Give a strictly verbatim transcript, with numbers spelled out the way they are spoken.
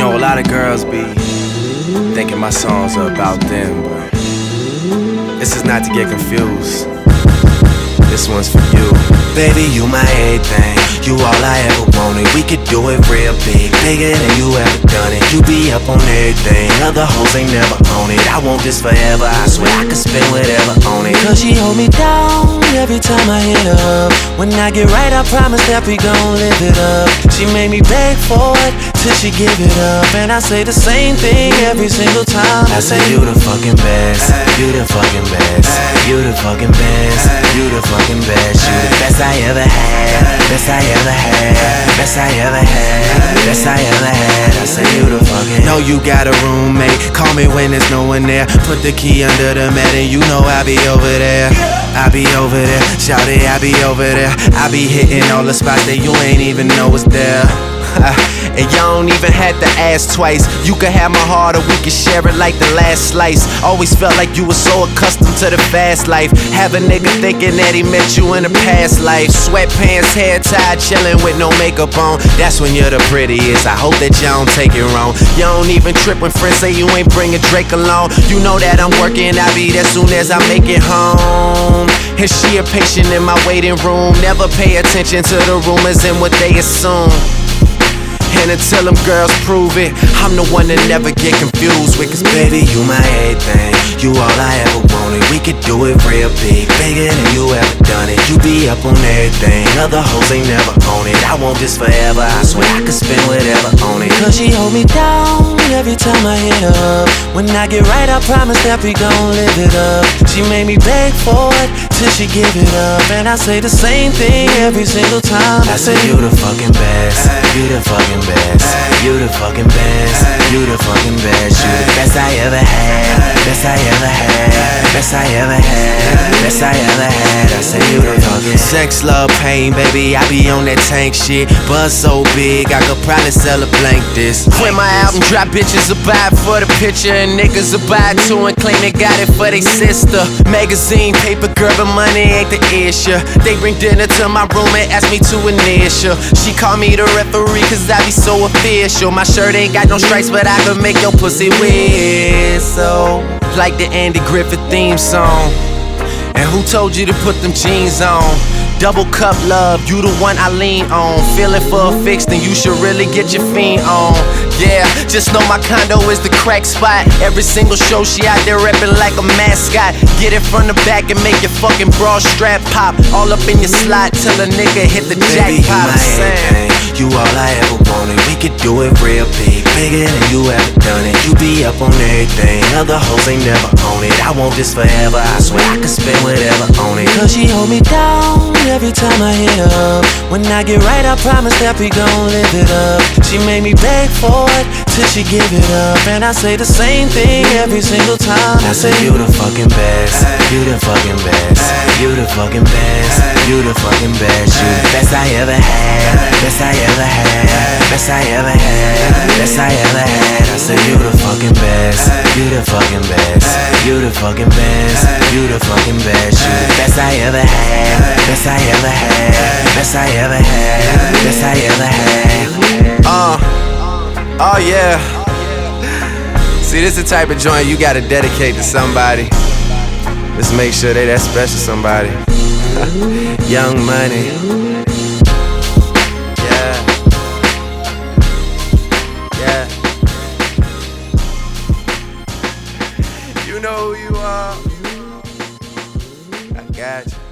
know, a lot of girls be thinking my songs are about them, but this is not to get confused. This one's for you. Baby, you my everything, you all I ever wanted. We could do it real big, bigger than you ever done it. You be up on everything, other hoes ain't never on it. I want this forever, I swear I could spend whatever on it. Cause she hold me down every time I hit her up. When I get right, I promise that we gon' live it up. She made me beg for it till she give it up, and I say the same thing every single time. I say you the fucking best, you the fucking best, you the fucking best, you the fucking best, you the best I ever had, best I ever had, best I ever had, best I ever had. I say you the fucking. Know you got a roommate, call me when there's no one there. Put the key under the mat and you know I be over there. I be over there, shout it, I be over there. I be hitting all the spots that you ain't even know was there. And y'all don't even have to ask twice. You could have my heart or we could share it like the last slice. Always felt like you were so accustomed to the fast life. Have a nigga thinking that he met you in a past life. Sweatpants, hair tied, chilling with no makeup on. That's when you're the prettiest, I hope that y'all don't take it wrong. You don't even trip when friends say you ain't bringing Drake along. You know that I'm working, I be there soon as I make it home. And she a patient in my waiting room. Never pay attention to the rumors and what they assume. And until them girls prove it, I'm the one that never get confused with. Cause baby, you my everything, you all I ever wanted. We could do it real big, bigger than you ever done it. You be up on everything, other hoes ain't never on it. I want this forever, I swear I could spend whatever on it. Cause she hold me down every time I hit her up. When I get right, I promise that we gon' live it up. She made me beg for it till she give it up, and I say the same thing every single time. I say you the fucking best, you the fucking best, you the fucking best, you the fucking best, you the best I ever had, best I ever had, best I ever had, best I ever had. I say you the fucking sex, love, pain, baby, I be on that tank shit. Buzz so big, I could probably sell a blank this. When my album drop, bitches will buy it for the picture, and niggas will buy it too and claim they got it for they sister. Magazine, paper, girl, but money ain't the issue. They bring dinner to my room and ask me to initial. She call me the referee cause I be so official. My shirt ain't got no stripes, but I can make your pussy whistle like the Andy Griffith theme song. And who told you to put them jeans on? Double cup love, you the one I lean on. Feeling for a fix, then you should really get your fiend on. Yeah, just know my condo is the crack spot. Every single show she out there reppin' like a mascot. Get it from the back and make your fucking bra strap pop. All up in your slot till a nigga hit the baby, jackpot. You my everything, you all I ever wanted. We could do it real big, bigger than you ever done it. You be up on everything, other hoes ain't never on it. I want this forever, I swear I could spend whatever on it. Cause she hold me down every time I hit her up. When I get right, I promise that we gon' live it up. She made me beg for it till she give it up, and I say the same thing every single time. I say you the fucking best, you the fucking best, you the fucking best, you the fucking best, you the best I ever had, best I ever had, best I ever had, best I ever had. I say you the fucking best, you the fucking best, you the fucking best, you the fucking best, you the best I ever had, best I ever had, best I ever had, best I ever had. Uh, oh yeah. See, this the type of joint you gotta dedicate to somebody. Just make sure they that special somebody. Young Money. Yeah. Yeah. You know who you are. I got you.